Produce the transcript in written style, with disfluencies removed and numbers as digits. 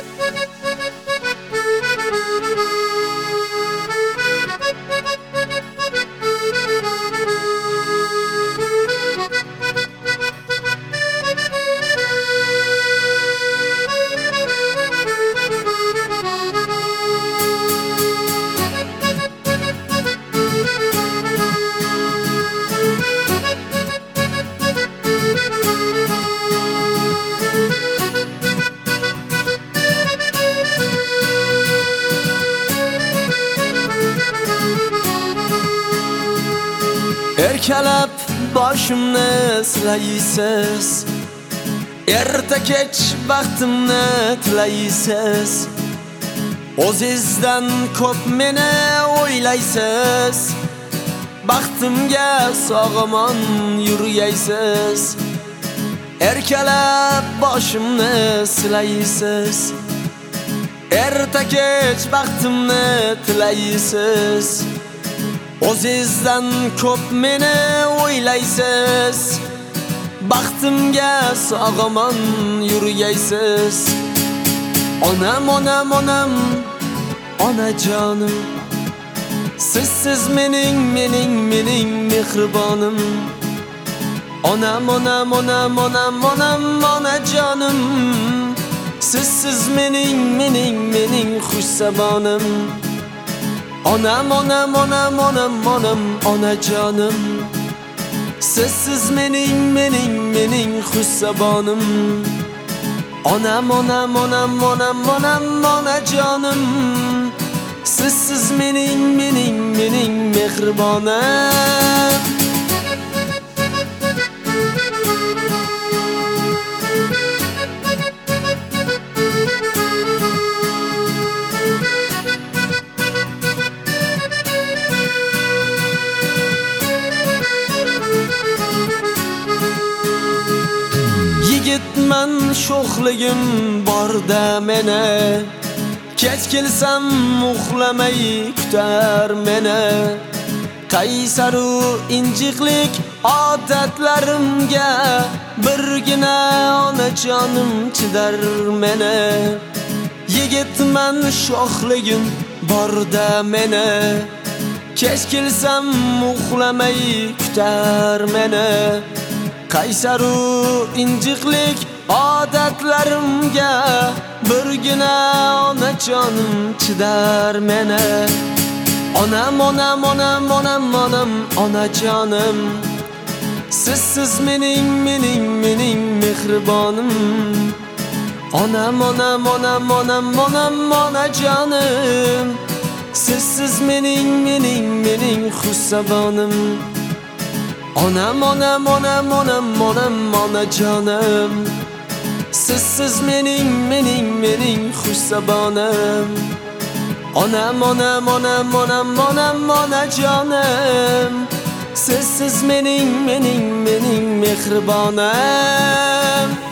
Erkelep başımni silaysiz, erta kech vaqtimni tilaysiz. O'zingizdan ko'p meni o'ylaysiz, baxtimga sog'omon yurgaysiz. Erkelep başımni silaysiz, erta kech vaqtimni tilaysiz. O'zingizdan ko'p meni o'ylaysiz, baxtimga sog'omon yurgaysiz. Onam, onam, onam, onajonim, sizsiz mening mehribonim. Onam, onam, onam, onam, onam, onajonim, sizsiz mening xushsabonim. Onam, onam, onam, onam, onam, onajonim, sizsiz mening xushsabonim. Onam, onam, onam, onam, onam, onajonim, sizsiz mening mehribonim. Yigitman sho'xligim borda meni, kech kelsam uxlamay kutar meni. Qaysaru injiqlik odatlarimga birgina onajonim chidar meni. Yigitman sho'xligim borda meni, kech kelsam uxlamay kutar meni. Qaysaru injiqlik odatlarimga birgina onajonim chidar meni. Onam, onam, onam, onam, onam, onajonim, sizsiz mening mehribonim. Onam, onam, onam, onam, onam, onajonim, sizsiz mening xushsabonim. Onam, onam, onam, onam, onam, onajonim, sizsiz mening xushsabonim. Onam, onam, onam, onam, onam, onajonim, sizsiz mening mehribonim.